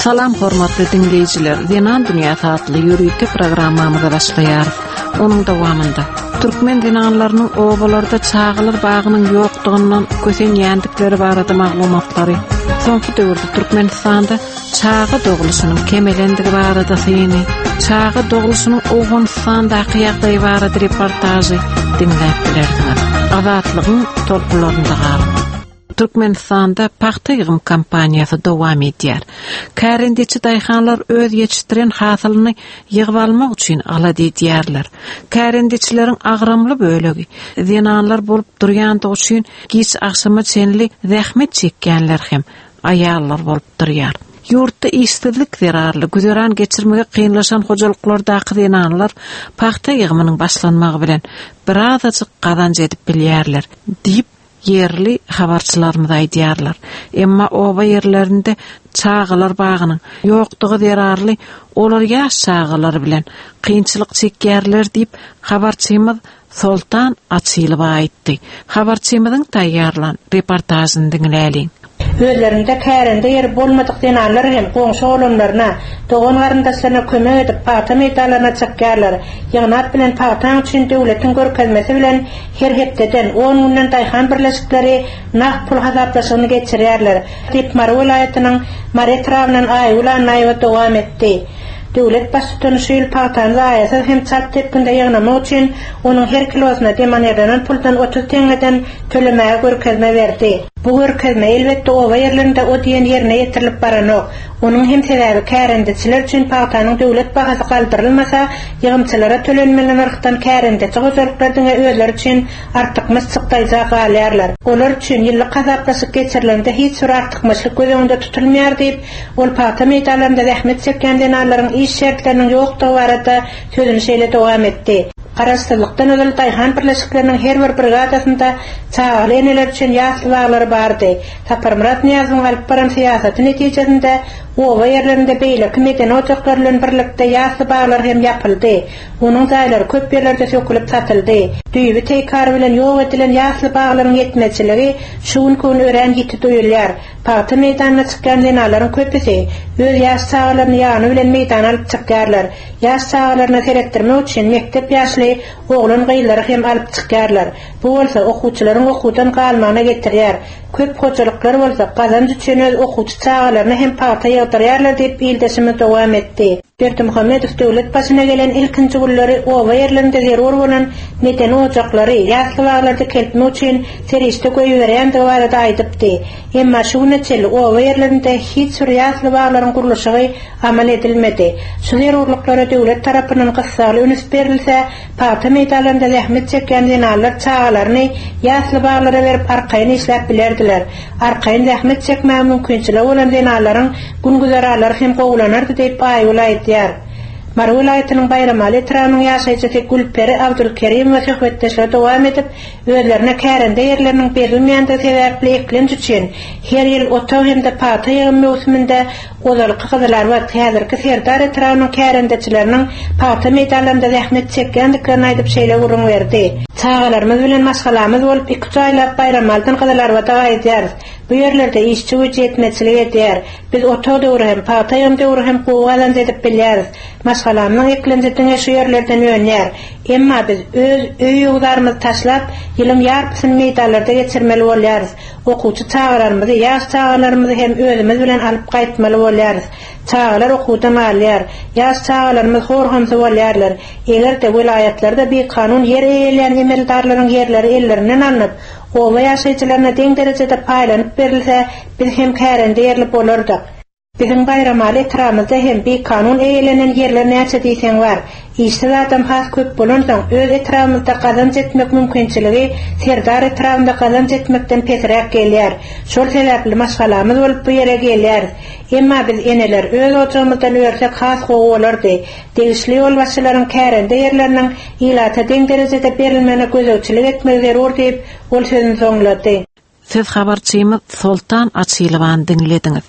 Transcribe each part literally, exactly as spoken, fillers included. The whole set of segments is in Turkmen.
Salam hormatly dinleyiciler. Dinan Dünya adlı yürüyüşte programmamıza başlayarız. Onun dowamında Türkmen dinanlarynyň obalarda çağılar bagının ýokdugynyň kösen ýandikleri barada maglumatlary. Soňky döwürde Türkmenistanda çağı doguluşynyň kemelendigi barada syny, çağı doguluşynyň Awganystandagı ýagdaýy barada reportajy dinläp bilerdiňiz. Azatlygyň tolkularynda galyp Türkmenistanda paxta ýygym kampaniýasy dowam edýär. Kärendeçi daýhanlar öz ýetişdiren hasylyny ýygyp almak üçin alady edýärler. Kärendeçileriň agramly bölegi zenanlar bolup durýandygy üçin giç akşama çenli zähmet çekkenler hem aýallar bolup durýar. Ýurtda işsizlik zerarly güzeran geçirmege kynlaşan hojalyklarydaky zenanlar paxta ýygymynyň başlanmagy bilen birazajyk gazanç edip bilýärler diýip yerli habarçylarymyz aýdýarlar. Emma oba yerlerinde çağılar bagynyň ýokdugy zerarly, olar ýaş çağılar bilen kynçylyk çekýärler diýip habarçymyz Sultan Açylyp aýtdy. Habarçymyzyň taýýarlan reportażyny dinläliň. Özlerinde kärende yer bolmadyk denanlar hem goňşy olanlaryna, dogan garyndaşlaryna kömek edip paýta meýdanlaryna çykýarlar. Ýagnat bilen paýtaň üçin döwletiň görkezmesi bilen her hepdeden on günden daýhan birleşikleri nak pul hazaplaşygyny geçirýärler. Diýip Mara welaýatynyň Mara trawynyň aýylan naýwa dowam etdi. Döwlet başçysynyň şeýle paýtan zaýasy hem çat tepkinde ýagnamak üçin onuň her kilosyna demanýadan puldan otuz teňeden tölemäge görkezme berdi. Bu görkezme elbetde oba yerlerinde o diýen ýerine ýetirilip baranok. Onuň hem sebäbi kärendeçiler üçin paýtanyň döwlet bahasy galdyrylmasa, ýygymçylara tölenmeli narxdan kärendeçi hojalyklardyň özleri üçin artykmys çykdaýjak galýarlar. Olar üçin ýyllyk gazaplaşyp geçirilende hiç bir artykmyşlyk gözüňde tutulmaýar diýip, ol paýta meýdanlarynda zähmet çekýän denanlaryň iş şertleriniň ýokdugy barada sözüni şeýle dowam etdi. Garaşdyrlykdan özel daýhan birleşikleriniň her bir brigadasynda çağaly eneler üçin ýasly baglary bardy. Taparmurat Niýazowyň alyp baran syýasaty netijesinde oba yerlerinde beýle kimeden ojaklary bilen birlikde ýasly baglar hem ýapyldy. Onuň zaýlary köp ýerlerde sökülip satyldy. Düýbi teýkar bilen ýok edilen ýasly baglaryň ýetmejçiligi şuň gün ören ýiti duýulýar. Paýta meýdanyna çykýan denalaryň köpüsi öz ýaş çağalaryny ýany bilen meýdana alyp çykýarlar. Ýaş çağalaryna seretdirmek üçin mektep ýaşly oglan gaýlary hem alyp çykýarlar. Bu bolsa okuwçylaryň okuwdan galmagyna getirýär. Köp hojalyklar bolsa gazanç üçin öz okuwçy çağalaryny hem paýta ýagdyrýarlar diýip bildirişimi dowam etdi. Berdimuhammedow döwlet başyna gelen ilkinji günleri oba yerlerinde zerur bolan neden ojaklary ýasly baglarda kelpmek üçin serişde goýberýändiги barada aýdypdy. Emma şu neçeli oba yerlerinde hiç bir ýasly baglaryň gurulşy amal edilmedi. Şu zerurluklara döwlet tarapyndan gysgaly üns berilse, paýta meýdanlarynda zähmet çekýän denanlar çağalaryny ýasly baglara berip arkaýyn işläp bilerdiler. Arkaýyn zähmet çekmäge mümkinçiligi bolan denanlaryň güngüzaralary hem gowlanardy diýip aýylaýdy. Mara welaýatynyň Bayramaly trawynyň ýaşaýjysy Gülperi Abdulkerim we söhbetdeşler dowam edip, özlerine kärende ýerleriniň berilmeýändigi sebäpli eklenç üçin her ýyl otaw hem-de paýta ýygym mewsüminde ozalyk gyzylar we häzirki Serdar trawynyň kärendeçileriniň paýta meýdanlarynda zähmet çekýändiklerini aýdyp şeýle gurrun berdi. Çağalarymyz bilen maşgalamyz bolup iki aýlap Bayramaldan gyzylar we daýdýar. Bu yerlerde işçi gücü yetmezçilik edýär. Biz otaw döwrü hem paýta ýygym döwrü hem gowgalan edip bilýäris. Maşgalamyň eklenjetiňe şu yerlerden ýönýär. Emma biz öz öý ýugdarymyzy taşlap, ýylym ýarpysyny meýdanlarda geçirmeli bolýarys. Okuwçy çağalarymyzy, ýaş çağalarymyzy hem özümiz bilen alyp gaýtmaly bolýarys. Çağalar okuwdan alýar, ýaş çağalarymyz horhamsy bolýarlar. Egerde welaýatlarda bir kanun ýer eýleýän emeldarlaryň ýerleri ellerinden alınıp, oba ýaşaýjylaryna deň derejede paýlanyp berilse, biz hem kärende ýerli bolardyk. Bizim Bayramaly tramyzda hem bir kanun eýlenen ýerler näçe diýsen bar. Işsiz adam has köp bolansoň öz etramyzda gazanç etmek mümkinçiligi Serdar etramynda gazanç etmekden pesirek gelýär. Şol sebäpli maşgalamyz bolup bu ýere gelýär. Emma biz eneler öz ojamyzdan örsek has gowy bolardy. Degişli ýol başçylaryň kärende ýerleriniň ilata deň derejede berilmegine gözegçilik etmek zerur diýip ol sözüni soňlady. Siz habarçymyz Sultan Açylypy dinlediňiz.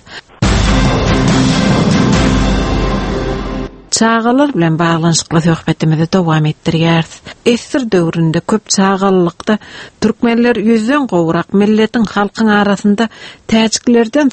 Çağalar bilen bağlanışykly söhbetimizi dowam etdirýäris. Esir döwründe köp çağalykda türkmenler ýüzden gowrak milletin halkyň arasynda täçiklerden soň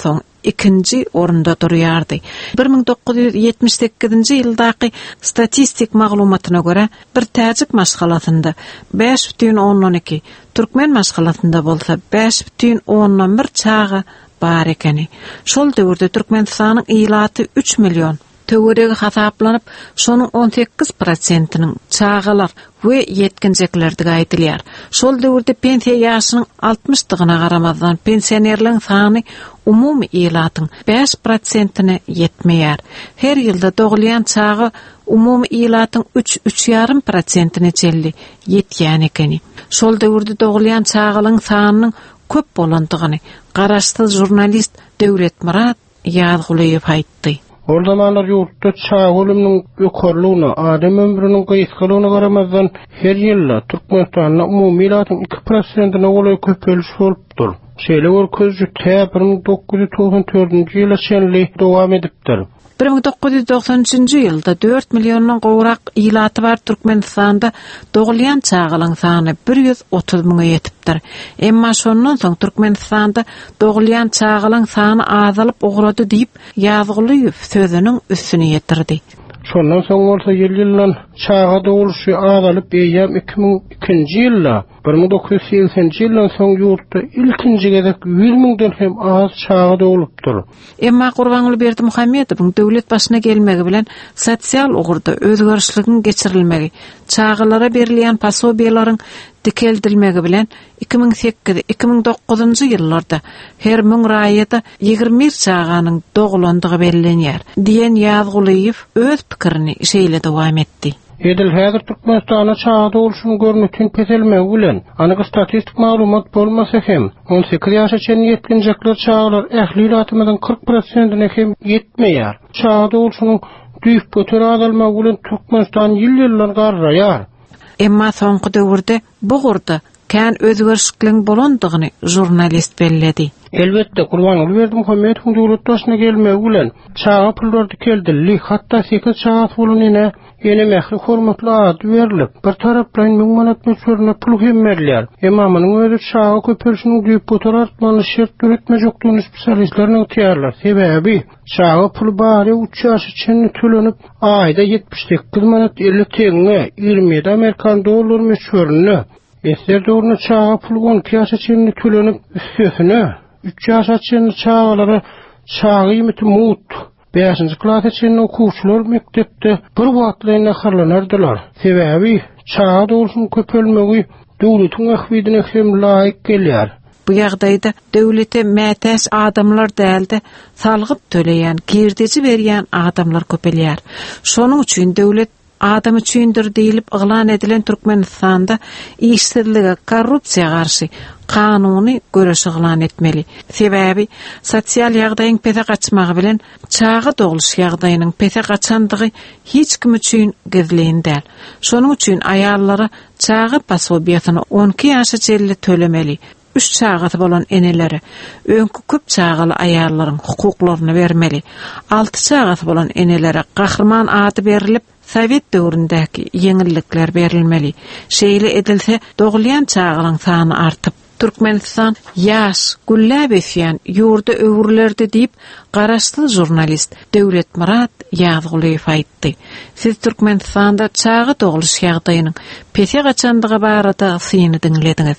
ikinci orunda durýardy. bir ming dokuz yüz ýetmiş sekizinji ýyldaky statistik maglumatyna görä bir täjik maşgalatynda beş бүтүн ondan iki, türkmen maşgalatynda bolsa beş бүтүн ondan bir çağı bar ekeni. Şol döwürde Türkmenistanyň ýylaty üç milyon töweregi hasaplanyp, şonuň on sekiz prosentiniň çağalar we yetkinjeklerdi gaýdylýar. Şol döwürde pensiýa ýaşynyň altmışdygyna garamazdan pensionerleriň sany umumy ýylatyň beş prosentine ýetmeýär. Her ýylda dogulýan çağı umumy ýylatyň üç üç ýarım prosentine çelli ýetýän ekeni. Şol döwürde dogulýan çağalyň sanynyň köp bolandygyny garaşsyz jurnalist Döwlet Murat Ýazgulyýew aýtdy. O zamanlar yurtda çağ ölümüň ýokarlygyna, adam ömrüniň gysgalygyna garamazdan her ýylda Türkmenistanyň umumy ýylatyň iki prosentine goly köpeliş bolupdyr. Şeýle görkezji bir ming dokuz yüz doksan dördünji ýyla şenli dowam edipdir. bir ming dokuz yüz doksan üçinji ýylda dört milyondan gowrak ýylaty bar Türkmenistanda dogulýan çağalyň sany bir yüz otuz miňe ýetipdir. Emma şondan soň Türkmenistanda dogulýan çağalyň sany azalyp ogrady diýip Ýazgulyýew sözüniň üstüne ýetirdi. Şondan soň bolsa ýyl-ýyldan çağa doguluşy azalyp eýýär iki ming ikinji ýylda bir ming dokuz yüz seksenji ýyldan soň ýurtda ilkinji gezek yüz miňden hem az çağa dogulupdyr. Emma Gurbanuly Berdimuhammedowyň döwlet başyna gelmegi bilen sosial ugurda özgörüşligiň geçirilmegi, çağalara berilýän pasobiýalaryň dikeldilmegi bilen iki ming sekiz iki ming dokuzunji ýyllarda her müň raýaty ýygrimi bir çağanyň dogulandygy bellenýär diýen Ýazgulyýew öz pikirini şeýle dowam etdi. Edil häzir Türkmenistana çağa doguluşyny görnükden peselmegi bilen anyk statistik maglumat bolmasa hem on sekiz ýaşa çen ýetkinjekler çağlar ähli ýylatymyň kırk prosentine hem ýetmeýär. Çağa doguluşynyň düýp götür azalmagy bilen Türkmenistan ýyl-ýyllar garraýar. Emma soňky döwürde bu gurda kän özgörüşlikliň bolandygyny jurnalist belledi. Elbetde Gurbanuly Berdimuhammedowyň döwlet başyna gelmegi bilen çağa pullardy keldildi. Hatda sekiz çağa puluna ýene mähri hormatly ad berilip, bir tarapdan müň manat meşhurna pul hemmerler. Emma munyň özü çağa köpelişiniň düýp götür artmany şert üretmejekdigini spesialistleriniň tiýarlar. Sebäbi çağa pul bary üç ýaş içinde tölenip, aýda yetmiş sekiz manat elli teňe ýygrimi Amerikan dollar meşhurna. Eser döwründe çağa pul on iki ýaş içinde tölenip, üstüne üç ýaş içinde çağalara çağa ýmity mut. beşinji klas için okuwçylar mekdepde bir wagtlaryna harlanardylar. Sebäbi çağa doguluşyň köpelmegi döwletiň ähwidine hem laýyk gelýär. Bu ýagdaýda döwlete mätäs adamlar däldi, salgyp töleýän, girdici berýän adamlar köpelýär. Şonuň üçin döwlet adam üçindir diýilip yglan edilen Türkmenistanda işsizlige, korrupsiýa garşy kanuny görüş yglan etmeli. Sebäbi sosial ýagdaýyň pese gaçmagy bilen çağa doguluş ýagdaýynyň pese gaçandygy hiç kim üçin gizlendäl. Şonuň üçin aýallara çağa pasobiýatyny on iki ýaşa çelli tölemeli. Üç çağatı bolan eneleri, öňkü köp çağaly aýallaryň hukuklaryny bermeli. Altı çağatı bolan enelere gahrman ady berilip, Sovet döwründäki ýeňillikler berilmeli. Şeýle edilse, dogulýan çağalyň sany artyp, Türkmenistan ýaş, güllä besýän ýurda öwürlerde diýip garaşsyz jurnalist Döwlet Murat Ýazgulyýew aýtdy. Siz Türkmenistanda çağa doguluş ýagdaýynyň pese gaçandygy barada syny diňlediňiz.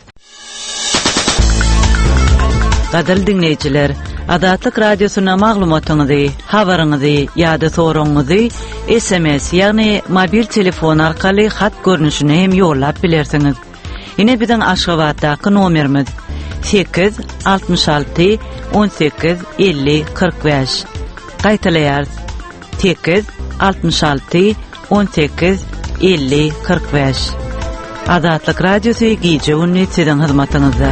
Gaderli dinleyijiler, Adatlyk radiosyna maglumatyňyzy, habaryňyzy ýa-da soraňyzy S M S ýagny mobil telefon arkaly hat görnüşine hem ýollap bilersiňiz. Ine biziň Aşgabatdaky nomerimiz sekiz altmış alty on sekiz elli kırk beş. Gaýtalaýar sekiz altmış alty on sekiz elli kırk beş. Adatlyk radiosy gije ünni siziň hyzmatyňyzda.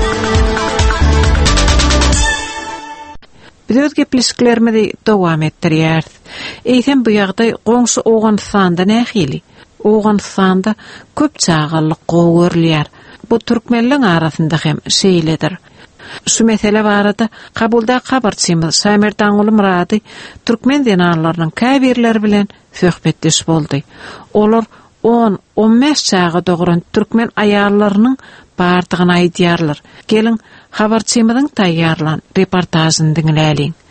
Biz öz gepleşiklerimizi dowam etdirýär. Eýsem bu ýagdaý goňşy Owganystanda nähili? Owganystanda köp çağalyk gowurlýar. Bu türkmenliň arasynda hem şeýledir. Şu mesele barada kabulda habarçymyz Samer Daňuly Murady türkmen denarlarynyň käbirleri bilen söhbetdeş boldy. Olar on on beş çağa doguran türkmen aýallarynyň bardygyny aýdýarlar. Gelin habarçymyzyň taýýarlan reportażyny dinläliň.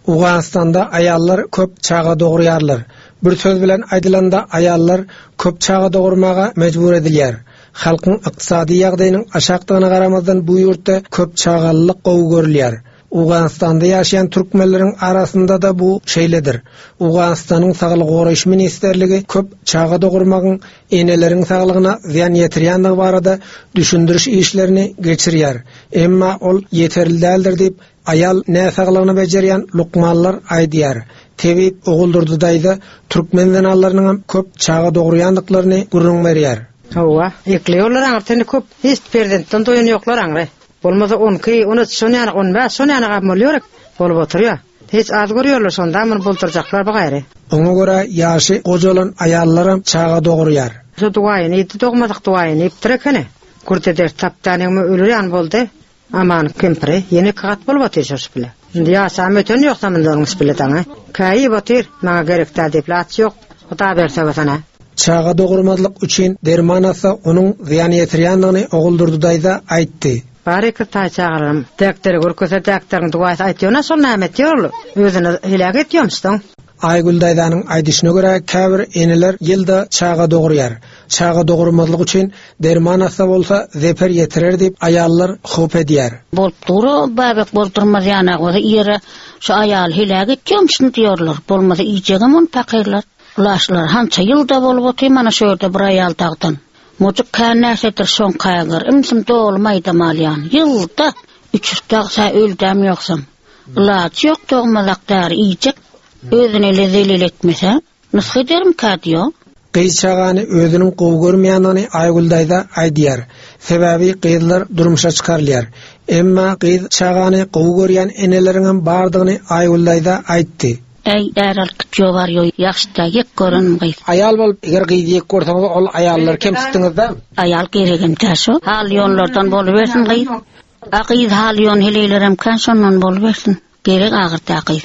Uganistanda ayallar köp çağa doğruyarlar. Bir söz bilen aydılanda ayallar köp çağa doğurmaga mecbur edilýär. Halkın iqtisadi ýagdaýynyň aşakdygyna garamazdan bu ýurtda köp çağallyk gowy görülýär. Uganistanda ýaşaýan türkmenleriň arasynda da bu şeýledir. Uganistanyň Saglyk goraýyş ministerligi köp çağa dogurmagyň eneleriň saglygyna ziýan ýetirýänligi barada düşündiriş işlerini geçirýär. Emma ol ýeterli däldir diýip ayal nä saglygyny bejerýän lukmanlar aýdýar. Tebip oguldurdy daýda türkmen zanallarynyň köp çağa dogurýanlyklaryny gurrun berýär. Hawa, ekliyorlar aňartany köp hiç perdentten doýan ýoklar aňra. Bolmasa on iki, on üç, on beş, on beş, on beş bolýar. Bolup oturýar. Hiç az görýärler şonda, men bolturjaklar bu gaýry. Oňa görä ýaşy gojalan ayallarym çağa dogurýar. Şu duaýyny ýeti dogmadyk duaýyny iptirekene. Kurteder taptanymy ölürýän boldy. Aman kempire ýene kat bolup oturýar bile. Indi ýaşam öten ýok samynlaryňyz bile taňa. Kaýy botyr, maňa gerekdi diýip lat ýok. Huda berse basana. Çağa dogurmazlyk üçin derman atsa onuň ziýan ýetirýändigini oguldurdy daýda aýtdy. Barık taýçagarym. Doktor görkese doktoryň duwaýy aýtýarna şol nämet ýorlu. Özüni helak etýärmiň. Aygül daýdanyň aýdyşyna görä käbir eneler ýylda çağa dogurýar. Çağa dogurmazlyk üçin derman atsa bolsa zeper ýetirer diýip ayallar hop edýär. Bolup duru babak bolturmaz ýana goda ýere şu ayal helak etýärmiň diýerler. Bolmasa iýjegem on pakyrlar. Ulaşlar hança ýylda bolup otyr mana şu ýerde bir ayal tagdan. Mujuk kanäsedir şoň kaýgyr. Imsim dolmaýda malýan. Ýylda üç dagsa öldäm ýoksam. Ulat ýok dogmalakdar iýjek. Özüni lezelil etmese, nusy ederim kadiýo. Gyz çagany özüniň gowy görmeýändigini Aýgül daýda aýdýar. Sebebi gyzlar durmuşa çykarlýar. Emma gyz çagany gowy görýän eneleriň bardygyny Aýgül daýda aýtdy. Ey däral kitjo bar ýo ýaşda ýek görün gyz. Ayal bolup eger gyz ýek görseňiz ol ayallar kemsitdiňizda? Ayal geregim täşo. Hal ýonlardan bolup bersin gyz. Agyz hal ýon helelerem kan şondan bolup bersin. Gerek agyrta gyz.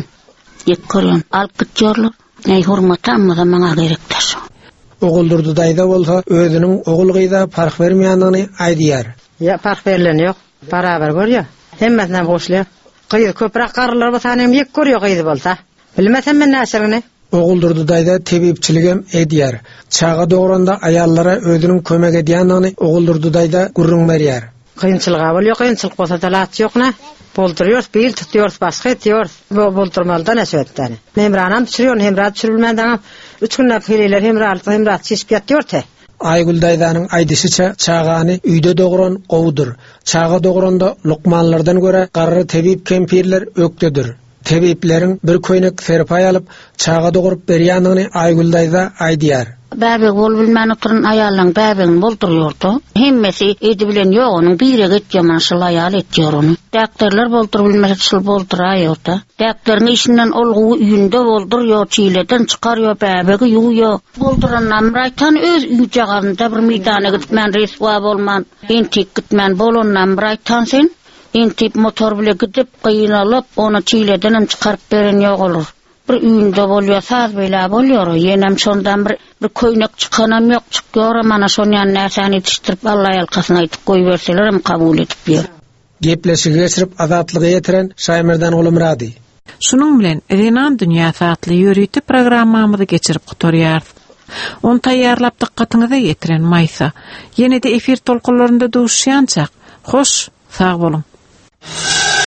Ýek görün. Al kitjorlar. Ey hurmatamma da maňa gerek täşo. Oguldurdy daýda bolsa özüniň ogul gyza fark bermeýändigini aýdýar. Ya fark berilen ýok. Barabar görýär. Hemmetinden goşlar. Gyz köprak garlar bolsa hem ýek görýär gyz bolsa. Bilmesem men näşerine. Oguldurdy daýda tebipçiligem edýär. Çağa dogranda ayallara özüniň kömek edýändigini oguldurdy daýda gurrun berýär. Kıyınçılığa bolýar, kıyınçylyk bolsa da lat ýokna. Bolduruyor, bil tutuyor, başga etýär. Bu boldurmaldan näşetden. Memranam düşürýär, hemrat düşürilmeden üç günlük heleler hemrat, hemrat çeşip ýatýar te. Aýgül daýdanyň aýdyşyça çagany üýde doguran gowudur. Çağa dogranda lukmanlardan görä garry tebip kempirler ökdedir. Tebipleriň bir köýnek serpay alyp çağa dogurup berýändigini Aýgül daýda aýdýar. Bäbek bol bilmän oturun ayallan bäbegini bolturýardy. Hemmesi edi bilen ýok, onuň biri getýär şol ayal etýär onu. Doktorlar boltur bilmese şol bolturaýardy. Doktoryň işinden olguwy üýünde boldur ýok, çiýleden çykarýar bäbegi ýuýar. Boldurandan raýtan öz üýjaganda bir meýdana gitmän reswa bolman, entik gitmän bolondan raýtan sen entip motor bilen gidip gynalyp onu çiýleden çykaryp beren ýok olur. Bir üýünde bolýar, saz bela bolýar. Ýenem şondan bir bir köýnek çykanam ýok, çykýar mana şonyan näseni yetiştirip Allah ýalkasyna aýtyp goý berseler hem kabul edip ber. Gepleşigi geçirip azatlygy ýetiren Şaýmyrdan Ulumrady. Şunun bilen Renan Dünýä satly ýürüýti programmamyzy geçirip gutarýar. Onu taýýarlap dikkatyňyza ýetiren Maýsa. Ýene-de efir tolkunlarynda duşýançak. Hoş, sag bolun.